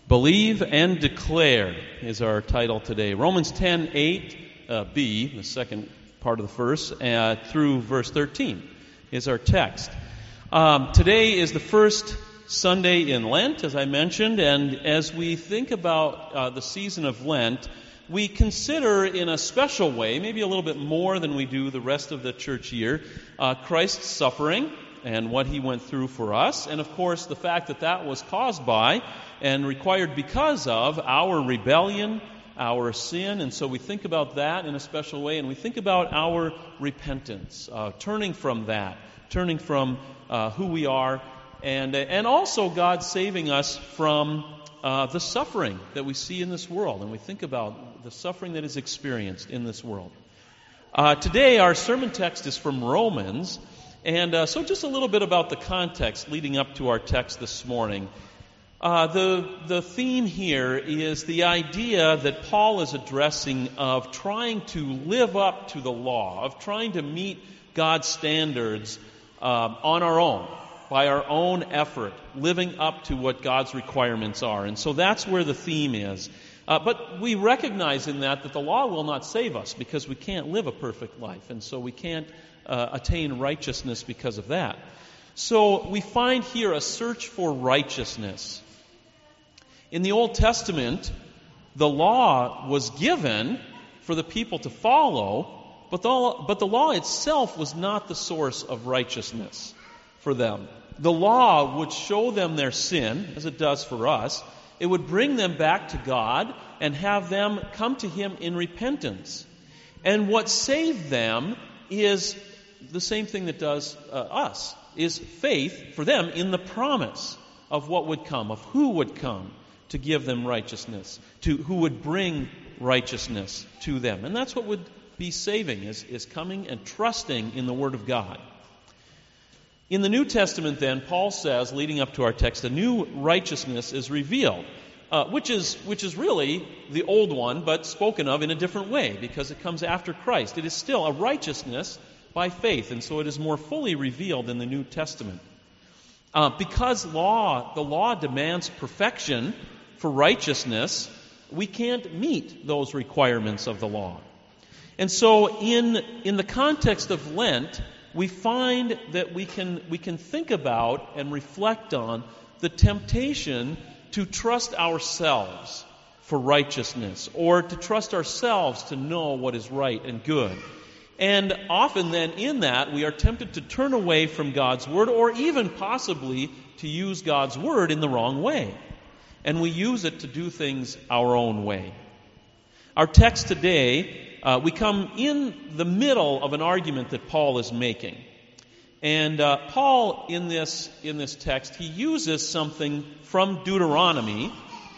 Believe and Declare is our title today. Romans 10:8b, the second part of the verse, through verse 13 is our text. Today is the first Sunday in Lent, as I mentioned, and as we think about the season of Lent, we consider in a special way, maybe a little bit more than we do the rest of the church year, Christ's suffering and what he went through for us, and of course the fact that that was caused by and required because of our rebellion, our sin, and so we think about that in a special way, and we think about our repentance, turning from that, turning from who we are, and also God saving us from the suffering that we see in this world, and we think about the suffering that is experienced in this world. Today our sermon text is from Romans, and so just a little bit about the context leading up to our text this morning. The theme here is the idea that Paul is addressing of trying to live up to the law, of trying to meet God's standards on our own, by our own effort, living up to what God's requirements are. And so that's where the theme is. But we recognize in that the law will not save us because we can't live a perfect life, and so we can't attain righteousness because of that. So we find here a search for righteousness. In the Old Testament, the law was given for the people to follow, but the law itself was not the source of righteousness for them. The law would show them their sin, as it does for us. It would bring them back to God and have them come to Him in repentance. And what saved them is the same thing that does us, is faith for them in the promise of what would come, of who would come to give them righteousness, to who would bring righteousness to them. And that's what would be saving, is coming and trusting in the Word of God. In the New Testament then, Paul says, leading up to our text, a new righteousness is revealed, which is really the old one, but spoken of in a different way, because it comes after Christ. It is still a righteousness by faith, and so it is more fully revealed in the New Testament. Because the law demands perfection for righteousness, we can't meet those requirements of the law. And so in the context of Lent, we find that we can think about and reflect on the temptation to trust ourselves for righteousness, or to trust ourselves to know what is right and good. And often then in that, we are tempted to turn away from God's Word, or even possibly to use God's Word in the wrong way. And we use it to do things our own way. Our text today, we come in the middle of an argument that Paul is making. And Paul, in this text, he uses something from Deuteronomy,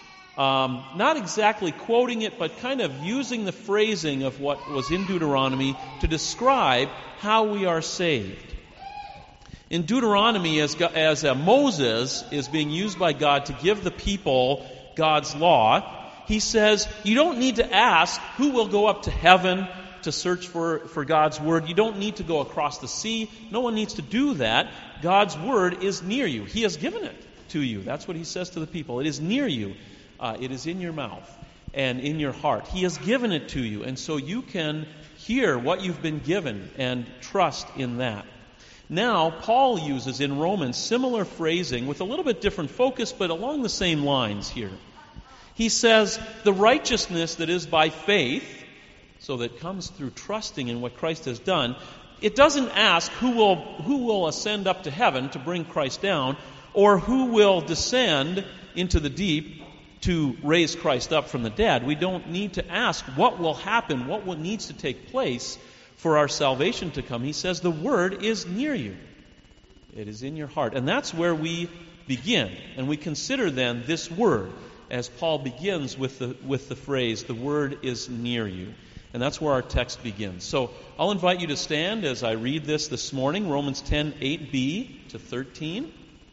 not exactly quoting it, but kind of using the phrasing of what was in Deuteronomy to describe how we are saved. In Deuteronomy, as Moses is being used by God to give the people God's law, he says, you don't need to ask who will go up to heaven to search for God's Word. You don't need to go across the sea. No one needs to do that. God's Word is near you. He has given it to you. That's what he says to the people. It is near you. It is in your mouth and in your heart. He has given it to you, and so you can hear what you've been given and trust in that. Now, Paul uses in Romans similar phrasing with a little bit different focus, but along the same lines here. He says, the righteousness that is by faith, so that comes through trusting in what Christ has done, it doesn't ask who will ascend up to heaven to bring Christ down, or who will descend into the deep to raise Christ up from the dead. We don't need to ask what will happen, what needs to take place for our salvation to come. He says the Word is near you. It is in your heart. And that's where we begin. And we consider then this Word as Paul begins with the phrase, the Word is near you. And that's where our text begins. So I'll invite you to stand as I read this morning, Romans 10:8b to 13.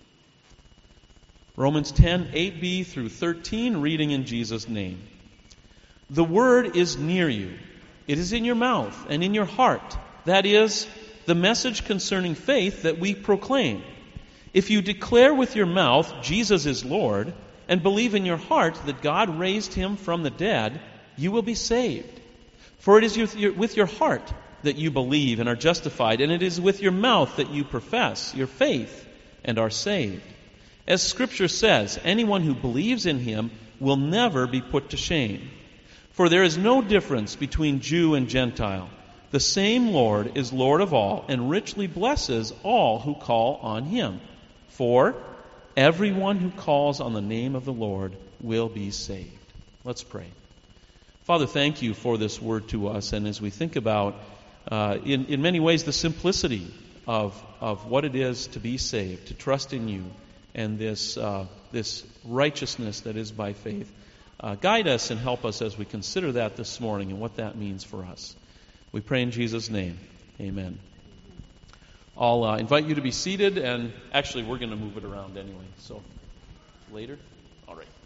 Romans 10:8b through 13, reading in Jesus' name. The Word is near you. It is in your mouth and in your heart. That is, the message concerning faith that we proclaim. If you declare with your mouth, Jesus is Lord, and believe in your heart that God raised him from the dead, you will be saved. For it is with your heart that you believe and are justified, and it is with your mouth that you profess your faith and are saved. As Scripture says, anyone who believes in him will never be put to shame. For there is no difference between Jew and Gentile. The same Lord is Lord of all, and richly blesses all who call on him. For everyone who calls on the name of the Lord will be saved. Let's pray. Father, thank you for this word to us. And as we think about, in many ways, the simplicity of what it is to be saved, to trust in you, and this righteousness that is by faith, guide us and help us as we consider that this morning and what that means for us. We pray in Jesus' name. Amen. I'll invite you to be seated, and actually we're going to move it around anyway. So, later? All right.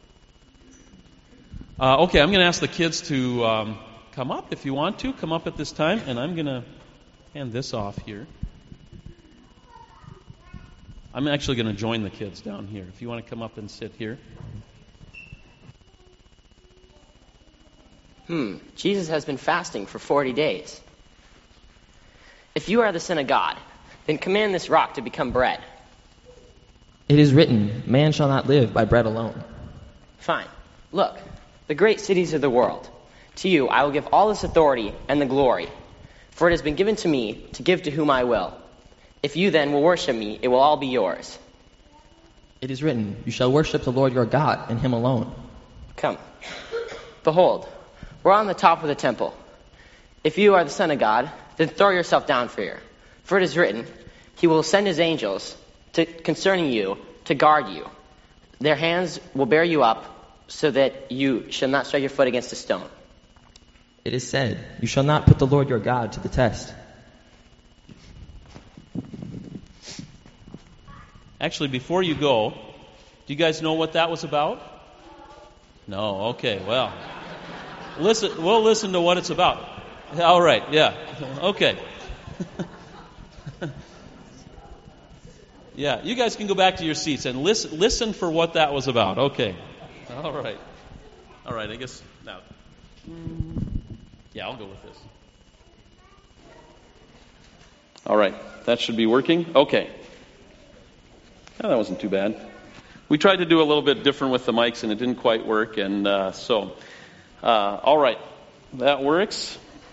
Okay, I'm going to ask the kids to come up if you want to. Come up at this time, and I'm going to hand this off here. I'm actually going to join the kids down here. If you want to come up and sit here. Jesus has been fasting for 40 days. If you are the Son of God, then command this rock to become bread. It is written, man shall not live by bread alone. Fine. Look, the great cities of the world. To you I will give all this authority and the glory, for it has been given to me to give to whom I will. If you then will worship me, it will all be yours. It is written, you shall worship the Lord your God, and him alone. Come. Behold, we're on the top of the temple. If you are the Son of God, then throw yourself down here. For it is written, he will send his angels concerning you to guard you. Their hands will bear you up, so that you shall not strike your foot against a stone. It is said, you shall not put the Lord your God to the test. Actually, before you go, do you guys know what that was about? No? Okay, well. We'll listen to what it's about. All right, yeah. Okay. Yeah, you guys can go back to your seats and listen for what that was about. Okay. All right, I guess now. Yeah, I'll go with this. All right, that should be working. Okay. Oh, that wasn't too bad. We tried to do a little bit different with the mics, and it didn't quite work. And all right, that works.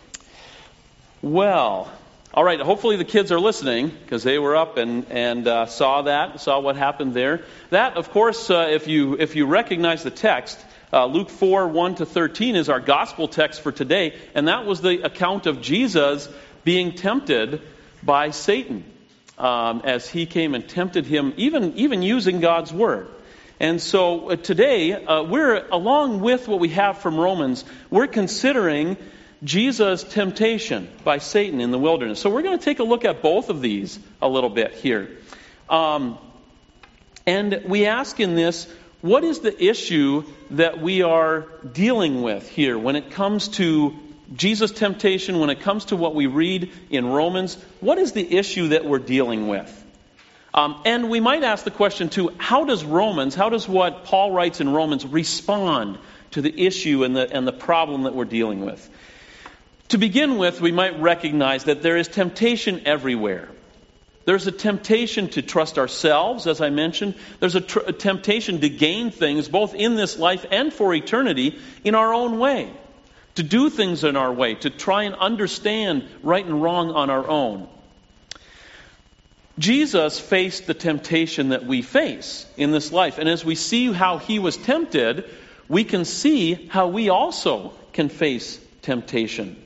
Well, all right. Hopefully the kids are listening, because they were up and saw what happened there. That, of course, if you recognize the text, Luke 4:1-13 is our gospel text for today, and that was the account of Jesus being tempted by Satan. As he came and tempted him, even using God's word. And so today, we're, along with what we have from Romans, we're considering Jesus' temptation by Satan in the wilderness. So we're going to take a look at both of these a little bit here. And we ask in this, what is the issue that we are dealing with here when it comes to Jesus' temptation, when it comes to what we read in Romans? What is the issue that we're dealing with? And we might ask the question too, how does what Paul writes in Romans respond to the issue and the problem that we're dealing with? To begin with, we might recognize that there is temptation everywhere. There's a temptation to trust ourselves, as I mentioned. There's a temptation to gain things, both in this life and for eternity, in our own way. To do things in our way, to try and understand right and wrong on our own. Jesus faced the temptation that we face in this life. And as we see how he was tempted, we can see how we also can face temptation.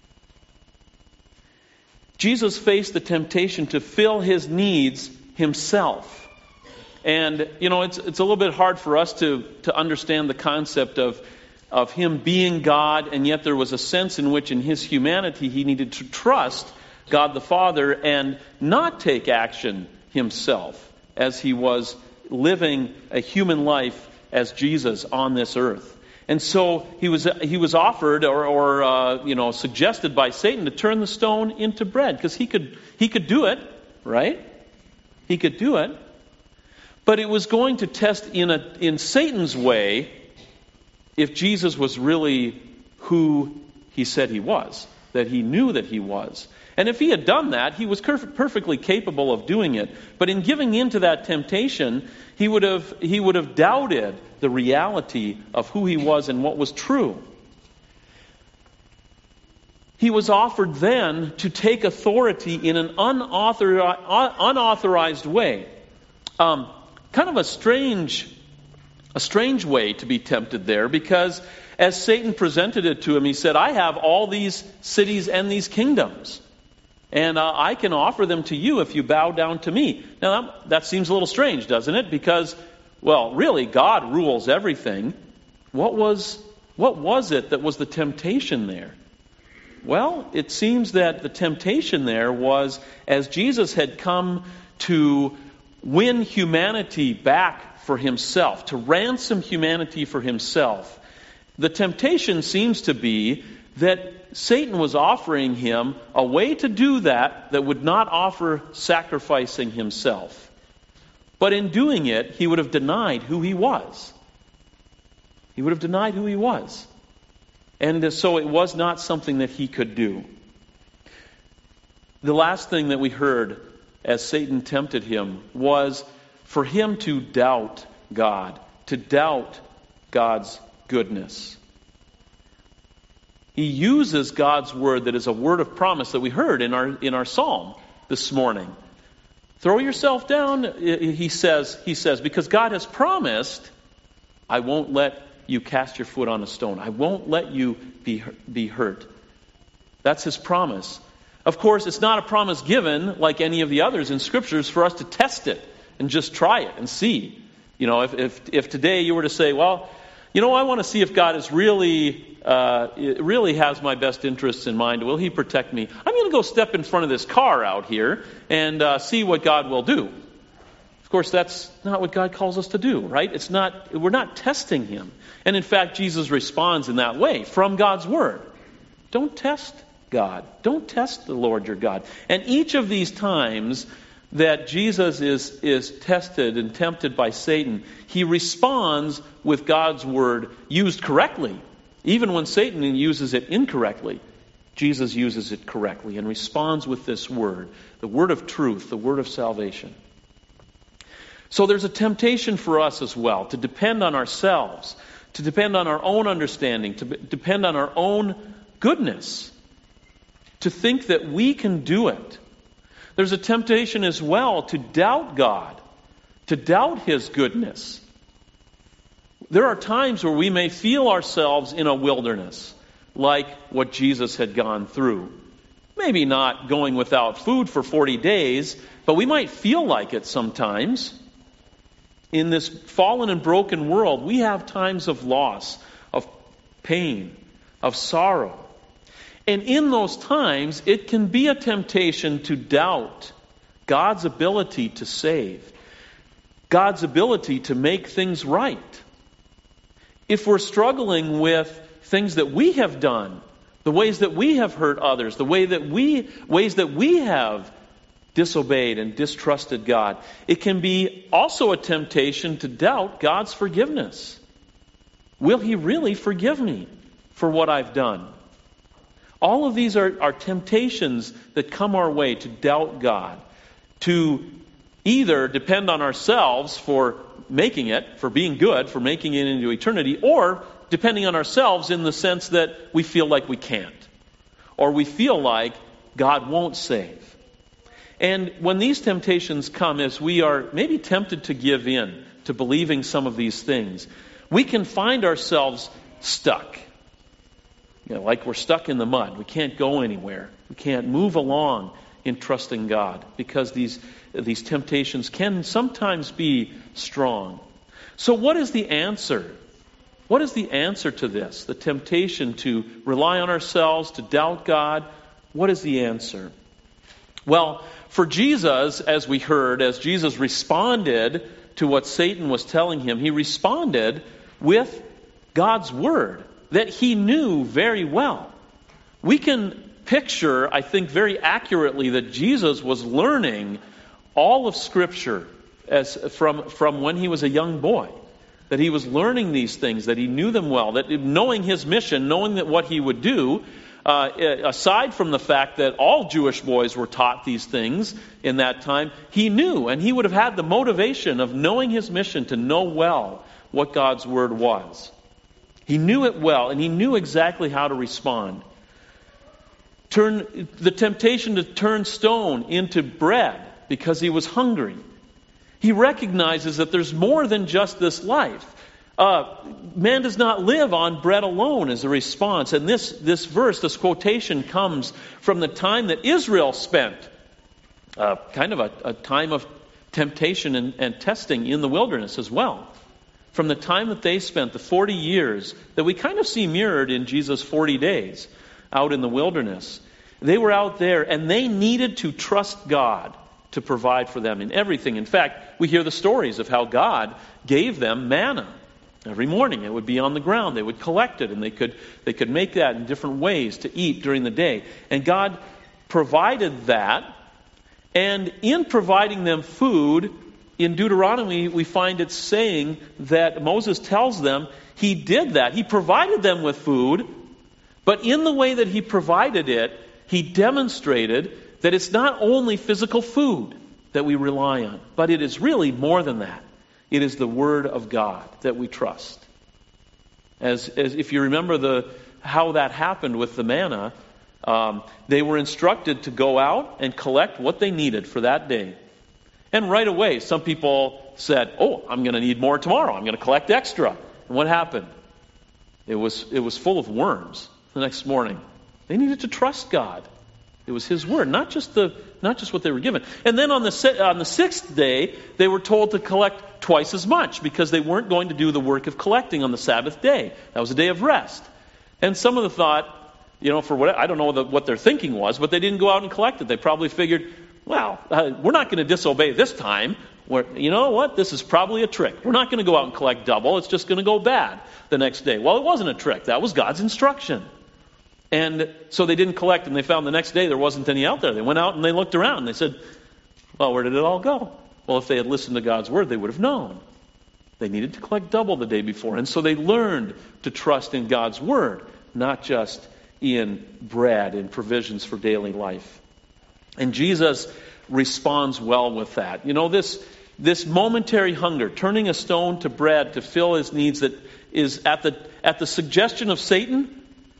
Jesus faced the temptation to fill his needs himself. And, it's a little bit hard for us to understand the concept of him being God, and yet there was a sense in which in his humanity he needed to trust God the Father and not take action himself as he was living a human life as Jesus on this earth. And so he was offered or suggested by Satan to turn the stone into bread, because he could do it, right? He could do it. But it was going to test in Satan's way if Jesus was really who he said he was, that he knew that he was. And if he had done that, he was perfectly capable of doing it. But in giving in to that temptation, he would have doubted the reality of who he was and what was true. He was offered then to take authority in an unauthorized way. Kind of a strange way to be tempted there, because as Satan presented it to him, he said, I have all these cities and these kingdoms, and I can offer them to you if you bow down to me. Now, that seems a little strange, doesn't it? Because, well, really, God rules everything. What was it that was the temptation there? Well, it seems that the temptation there was, as Jesus had come to win humanity back for himself, to ransom humanity for himself, the temptation seems to be that Satan was offering him a way to do that would not offer sacrificing himself. But in doing it, he would have denied who he was. He would have denied who he was. And so it was not something that he could do. The last thing that we heard as Satan tempted him was for him to doubt God, to doubt God's goodness. He uses God's word that is a word of promise that we heard in our psalm this morning. Throw yourself down, he says, because God has promised, I won't let you cast your foot on a stone. I won't let you be hurt. That's his promise. Of course, it's not a promise given like any of the others in Scriptures for us to test it and just try it and see. You know, if today you were to say, well, you know, I want to see if God is really has my best interests in mind. Will He protect me? I'm going to go step in front of this car out here and see what God will do. Of course, that's not what God calls us to do, right? We're not testing Him. And in fact, Jesus responds in that way from God's Word. Don't test God. Don't test the Lord your God. And each of these times that Jesus is tested and tempted by Satan, He responds with God's Word used correctly. Even when Satan uses it incorrectly, Jesus uses it correctly and responds with this Word, the Word of truth, the Word of salvation. So there's a temptation for us as well to depend on ourselves, to depend on our own understanding, to depend on our own goodness, to think that we can do it. There's a temptation as well to doubt God, to doubt His goodness. There are times where we may feel ourselves in a wilderness, like what Jesus had gone through. Maybe not going without food for 40 days, but we might feel like it sometimes. In this fallen and broken world, we have times of loss, of pain, of sorrow. And in those times, it can be a temptation to doubt God's ability to save, God's ability to make things right. If we're struggling with things that we have done, the ways that we have hurt others, the ways that we have disobeyed and distrusted God, it can be also a temptation to doubt God's forgiveness. Will He really forgive me for what I've done? All of these are temptations that come our way to doubt God, to either depend on ourselves for making it, for being good, for making it into eternity, or depending on ourselves in the sense that we feel like we can't, or we feel like God won't save. And when these temptations come, as we are maybe tempted to give in to believing some of these things, we can find ourselves stuck. You know, like we're stuck in the mud. We can't go anywhere. We can't move along in trusting God because these temptations can sometimes be strong. So what is the answer? What is the answer to this? The temptation to rely on ourselves, to doubt God. What is the answer? Well, for Jesus, as we heard, as Jesus responded to what Satan was telling him, He responded with God's Word that He knew very well. We can picture, I think, very accurately that Jesus was learning all of Scripture from when he was a young boy. That he was learning these things, that he knew them well, that knowing his mission, knowing that what he would do, aside from the fact that all Jewish boys were taught these things in that time, he knew, and he would have had the motivation of knowing his mission to know well what God's word was. He knew it well, and he knew exactly how to respond. The temptation to turn stone into bread because he was hungry. He recognizes that there's more than just this life. Man does not live on bread alone as a response. And this verse, this quotation, comes from the time that Israel spent, kind of a time of temptation and testing in the wilderness as well. From the time that they spent, the 40 years, that we kind of see mirrored in Jesus' 40 days out in the wilderness. They were out there and they needed to trust God to provide for them in everything. In fact, we hear the stories of how God gave them manna. Every morning it would be on the ground. They would collect it and they could make that in different ways to eat during the day. And God provided that. And in providing them food, in Deuteronomy we find it saying that Moses tells them he did that. He provided them with food, but in the way that he provided it, he demonstrated that it's not only physical food that we rely on, but it is really more than that. It is the Word of God that we trust. As if you remember how that happened with the manna, they were instructed to go out and collect what they needed for that day. And right away, some people said, I'm going to need more tomorrow. I'm going to collect extra. And what happened? It was full of worms the next morning. They needed to trust God. It was His word, not just what they were given. And then on the sixth day, they were told to collect twice as much because they weren't going to do the work of collecting on the Sabbath day. That was a day of rest. And some of them thought, I don't know what their thinking was, but they didn't go out and collect it. They probably figured, we're not going to disobey this time. You know what? This is probably a trick. We're not going to go out and collect double. It's just going to go bad the next day. Well, it wasn't a trick. That was God's instruction. And so they didn't collect, and they found the next day there wasn't any out there. They went out and they looked around, and they said, where did it all go? Well, if they had listened to God's word, they would have known. They needed to collect double the day before. And so they learned to trust in God's word, not just in bread and provisions for daily life. And Jesus responds well with that. This momentary hunger, turning a stone to bread to fill his needs, that is at the suggestion of Satan.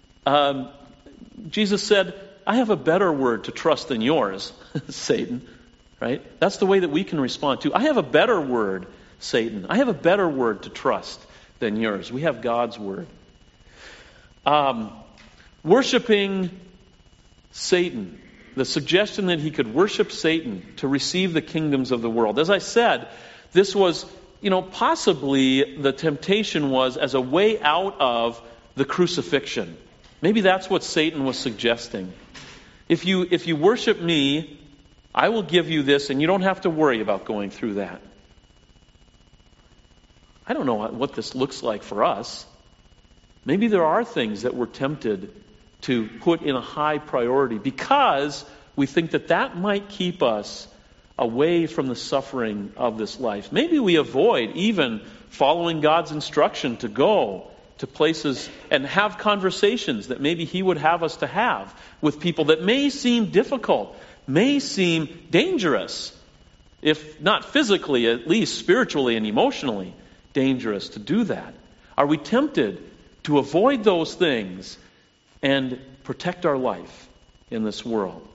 Jesus said, I have a better word to trust than yours, Satan. Right? That's the way that we can respond to. I have a better word, Satan. I have a better word to trust than yours. We have God's word. Worshiping Satan. The suggestion that he could worship Satan to receive the kingdoms of the world. As I said, this was, possibly the temptation was as a way out of the crucifixion. Maybe that's what Satan was suggesting. If you worship me, I will give you this, and you don't have to worry about going through that. I don't know what this looks like for us. Maybe there are things that we're tempted to put in a high priority because we think that might keep us away from the suffering of this life. Maybe we avoid even following God's instruction to go to places and have conversations that maybe He would have us to have with people that may seem difficult, may seem dangerous, if not physically, at least spiritually and emotionally dangerous to do that. Are we tempted to avoid those things and protect our life in this world?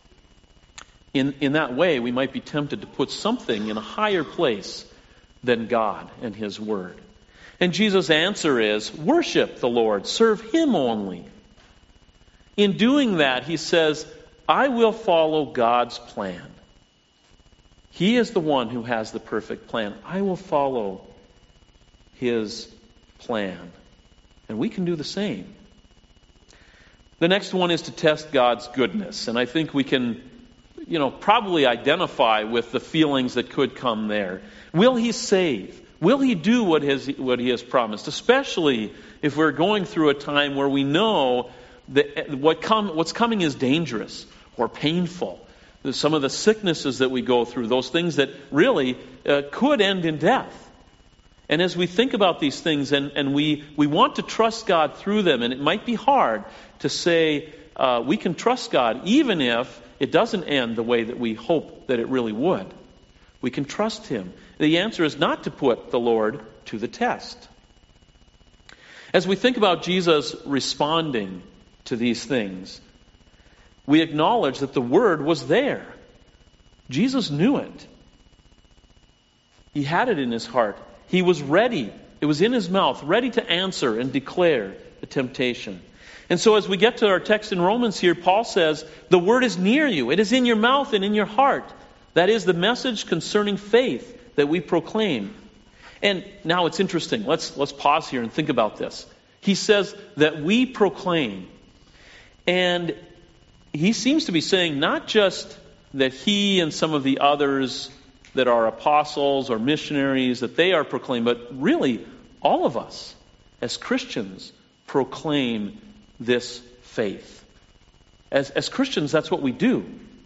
In that way, we might be tempted to put something in a higher place than God and His Word. And Jesus' answer is, worship the Lord, serve Him only. In doing that, He says, I will follow God's plan. He is the one who has the perfect plan. I will follow His plan. And we can do the same. The next one is to test God's goodness. And I think we can, probably identify with the feelings that could come there. Will He save? Will He do what He has promised? Especially if we're going through a time where we know that what's coming is dangerous or painful. some of the sicknesses that we go through, those things that really could end in death. And as we think about these things and we want to trust God through them, and it might be hard to say we can trust God even if it doesn't end the way that we hope that it really would. We can trust Him. The answer is not to put the Lord to the test. As we think about Jesus responding to these things, we acknowledge that the Word was there. Jesus knew it. He had it in His heart. He was ready. It was in His mouth, ready to answer and declare the temptation. And so as we get to our text in Romans here, Paul says, the Word is near you. It is in your mouth and in your heart. That is the message concerning faith that we proclaim. And now it's interesting. Let's pause here and think about this. He says that we proclaim. And he seems to be saying not just that he and some of the others that are apostles or missionaries, that they are proclaimed, but really all of us as Christians proclaim this faith. As Christians, that's what we do.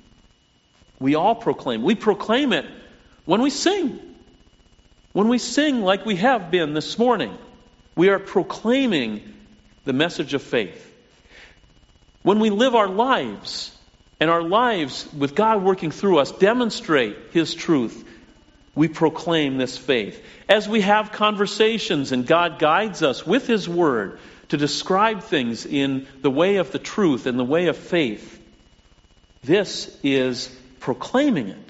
We all proclaim. We proclaim it when we sing. When we sing like we have been this morning, we are proclaiming the message of faith. When we live our lives, and our lives with God working through us demonstrate His truth, we proclaim this faith. As we have conversations and God guides us with His Word to describe things in the way of the truth and the way of faith, this is proclaiming it.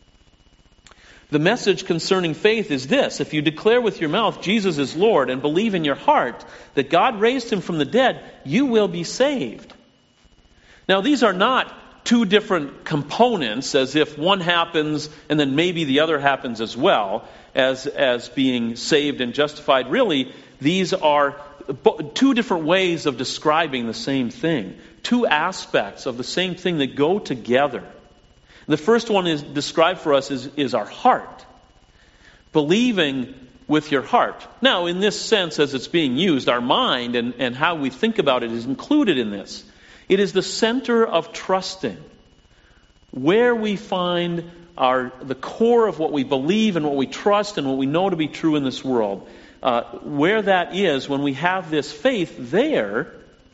The message concerning faith is this: if you declare with your mouth Jesus is Lord and believe in your heart that God raised Him from the dead, you will be saved. Now, these are not two different components, as if one happens and then maybe the other happens as well, as being saved and justified. Really, these are two different ways of describing the same thing. Two aspects of the same thing that go together. The first one is described for us is our heart. Believing with your heart. Now, in this sense, as it's being used, our mind and how we think about it is included in this. It is the center of trusting, where we find the core of what we believe and what we trust and what we know to be true in this world. Where that is, when we have this faith there,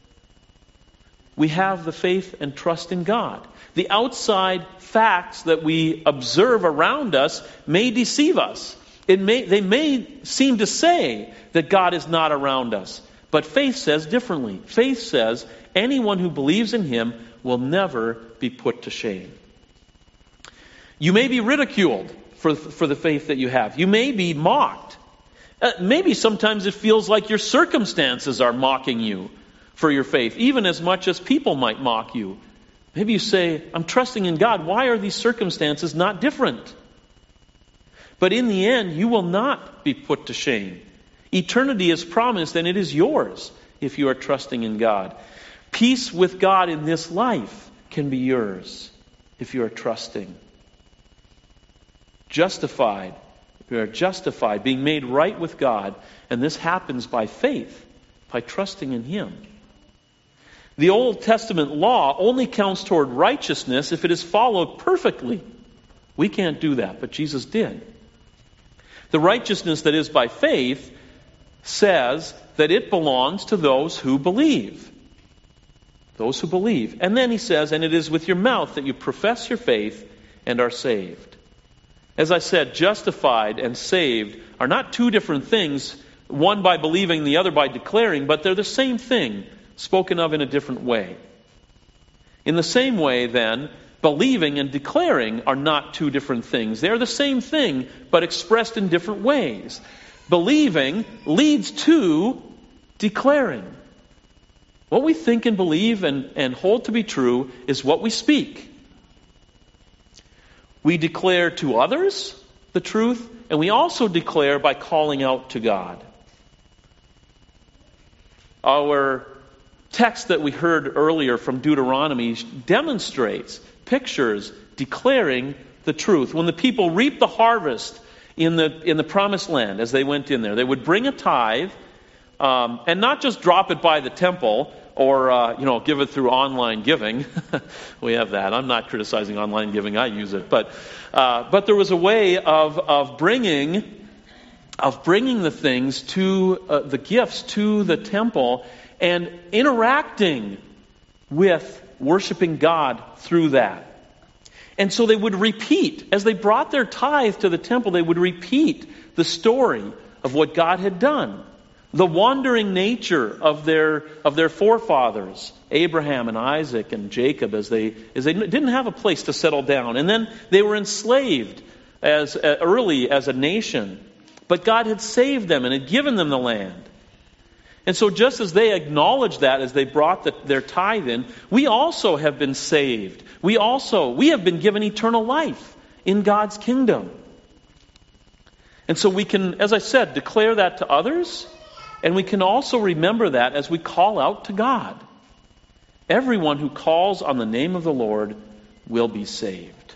we have the faith and trust in God. The outside facts that we observe around us may deceive us. They may seem to say that God is not around us. But faith says differently. Faith says anyone who believes in Him will never be put to shame. You may be ridiculed for the faith that you have. You may be mocked. Maybe sometimes it feels like your circumstances are mocking you for your faith, even as much as people might mock you. Maybe you say, I'm trusting in God. Why are these circumstances not different? But in the end, you will not be put to shame. Eternity is promised, and it is yours if you are trusting in God. Peace with God in this life can be yours if you are trusting. Justified. We are justified, being made right with God, and this happens by faith, by trusting in Him. The Old Testament law only counts toward righteousness if it is followed perfectly. We can't do that, but Jesus did. The righteousness that is by faith says that it belongs to those who believe. Those who believe. And then he says, and it is with your mouth that you profess your faith and are saved. As I said, justified and saved are not two different things, one by believing, the other by declaring, but they're the same thing, spoken of in a different way. In the same way, then, believing and declaring are not two different things. They're the same thing, but expressed in different ways. Believing leads to declaring. What we think and believe and hold to be true is what we speak. We declare to others the truth, and we also declare by calling out to God. Our text that we heard earlier from Deuteronomy demonstrates, pictures, declaring the truth. When the people reaped the harvest in the promised land as they went in there, they would bring a tithe and not just drop it by the temple or give it through online giving. We have that. I'm not criticizing online giving. I use it. But there was a way of bringing the things to the gifts to the temple and interacting with worshiping God through that. And so they would repeat, as they brought their tithe to the temple, they would repeat the story of what God had done. The wandering nature of their forefathers, Abraham and Isaac and Jacob, as they didn't have a place to settle down. And then they were enslaved early as a nation. But God had saved them and had given them the land. And so just as they acknowledged that as they brought their tithe in, we also have been saved. We have been given eternal life in God's kingdom. And so we can, as I said, declare that to others, and we can also remember that as we call out to God. Everyone who calls on the name of the Lord will be saved.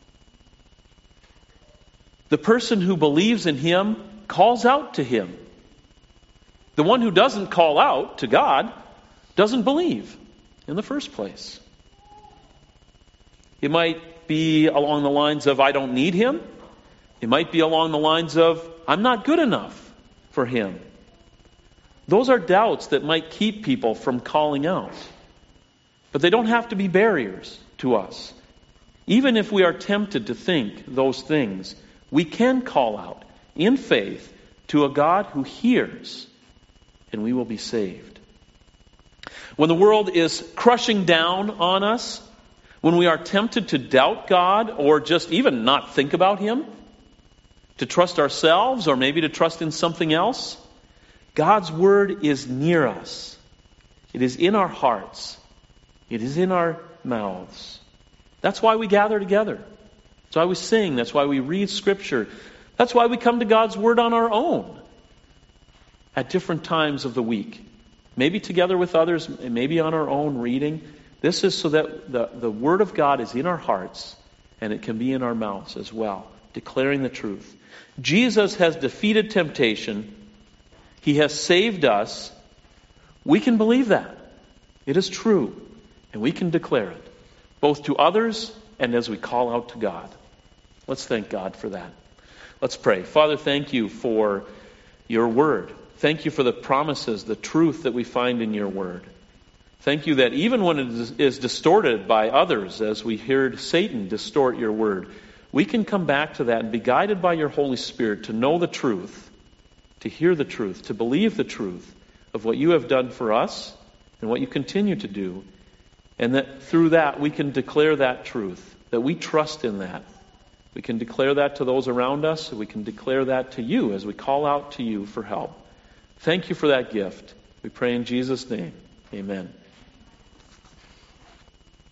The person who believes in Him calls out to Him. The one who doesn't call out to God doesn't believe in the first place. It might be along the lines of, I don't need Him. It might be along the lines of, I'm not good enough for Him. Those are doubts that might keep people from calling out. But they don't have to be barriers to us. Even if we are tempted to think those things, we can call out in faith to a God who hears, and we will be saved. When the world is crushing down on us, when we are tempted to doubt God or just even not think about Him, to trust ourselves or maybe to trust in something else, God's Word is near us. It is in our hearts. It is in our mouths. That's why we gather together. That's why we sing. That's why we read Scripture. That's why we come to God's Word on our own at different times of the week. Maybe together with others, maybe on our own reading. This is so that the Word of God is in our hearts and it can be in our mouths as well, declaring the truth. Jesus has defeated temptation. He has saved us. We can believe that. It is true. And we can declare it, both to others and as we call out to God. Let's thank God for that. Let's pray. Father, thank you for your word. Thank you for the promises, the truth that we find in your word. Thank you that even when it is distorted by others, as we heard Satan distort your word, we can come back to that and be guided by your Holy Spirit to know the truth, to hear the truth, to believe the truth of what you have done for us and what you continue to do. And that through that we can declare that truth, that we trust in that. We can declare that to those around us. We can declare that to you as we call out to you for help. Thank you for that gift. We pray in Jesus' name. Amen.